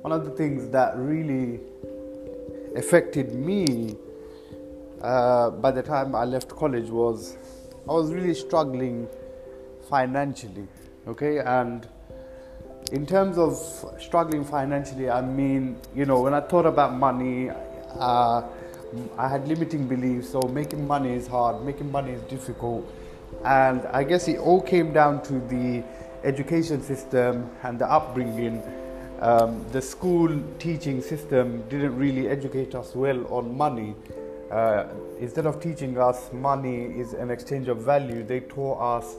one of the things that really affected me by the time I left college was I was really struggling financially. Okay, and in terms of struggling financially, I mean, when I thought about money, I had limiting beliefs. So making money is hard, making money is difficult, and I guess it all came down to the education system and the upbringing. The school teaching system didn't really educate us well on money. Instead of teaching us money is an exchange of value, they taught us,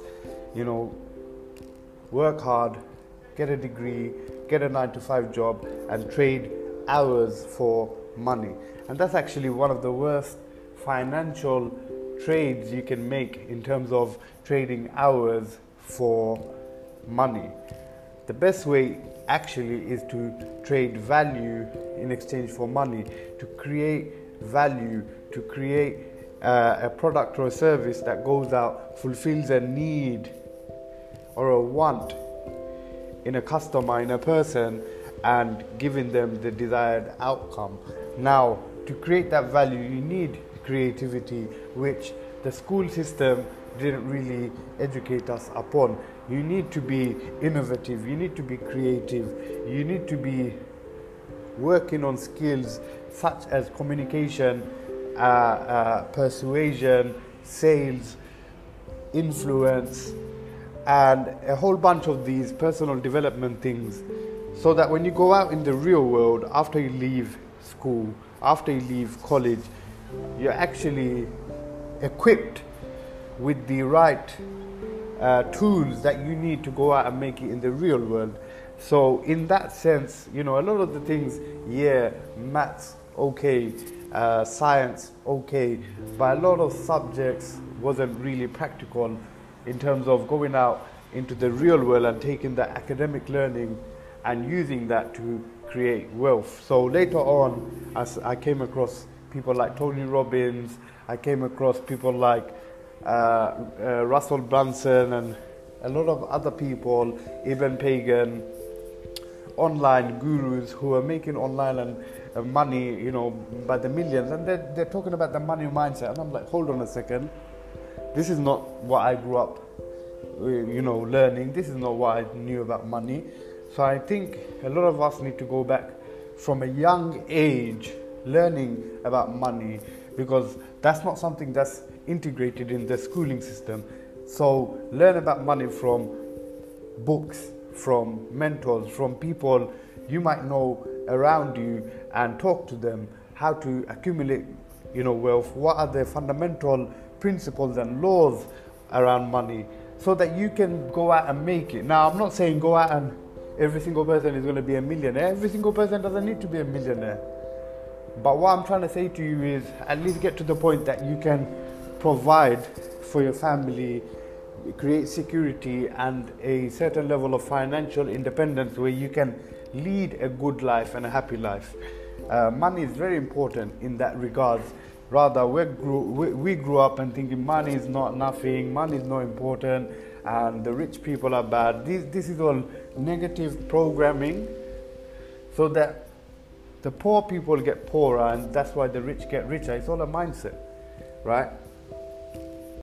work hard, get a degree, get a 9-to-5 job, and trade hours for money. And that's actually one of the worst financial trades you can make in terms of trading hours for money. The best way actually is to trade value in exchange for money, to create value, to create a product or a service that goes out, fulfills a need or a want in a customer, in a person, and giving them the desired outcome. Now, to create that value, you need creativity, which the school system didn't really educate us upon. You need to be innovative, you need to be creative, you need to be working on skills such as communication, persuasion, sales, influence, and a whole bunch of these personal development things, so that when you go out in the real world, after you leave school, after you leave college, you're actually equipped with the right tools that you need to go out and make it in the real world. So in that sense, a lot of the things, maths, okay, science, okay, but a lot of subjects wasn't really practical in terms of going out into the real world and taking the academic learning and using that to create wealth. So later on, as I came across people like Tony Robbins, I came across people like Russell Brunson and a lot of other people, Eben Pagan, online gurus who are making online and money, by the millions, and they're talking about the money mindset, and I'm like, hold on a second, this is not what I grew up, learning. This is not what I knew about money. So I think a lot of us need to go back from a young age learning about money, because that's not something that's integrated in the schooling system. So learn about money from books, from mentors, from people you might know around you, and talk to them how to accumulate, wealth. What are the fundamental principles and laws around money, so that you can go out and make it. Now, I'm not saying go out and every single person is going to be a millionaire. Every single person doesn't need to be a millionaire. But what I'm trying to say to you is at least get to the point that you can provide for your family, create security and a certain level of financial independence where you can lead a good life and a happy life. Money is very important in that regards. Rather, we grew up and thinking money is not nothing, money is not important, and the rich people are bad. This is all negative programming, so that the poor people get poorer, and that's why the rich get richer. It's all a mindset, right?